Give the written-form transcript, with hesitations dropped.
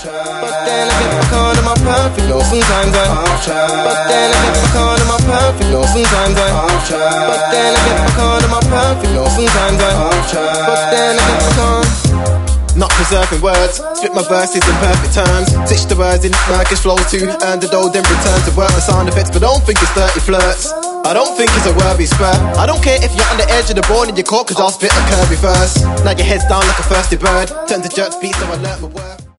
But then I get back on my perfect. No, sometimes I but then I get back on my perfect. No, sometimes I but then I get back on my perfect. No, sometimes I but then I get back on. Not preserving words, spit my verses in perfect terms. Stitch the words in Marcus flows to earn the dough, then return to work the sound effects. But don't think it's dirty flirts, I don't think it's a worthy spur. I don't care if you're on the edge of the board and you're caught, cause I'll spit a curvy verse. Now your head's down like a thirsty bird, turn to jerk beats so I learnt my worth.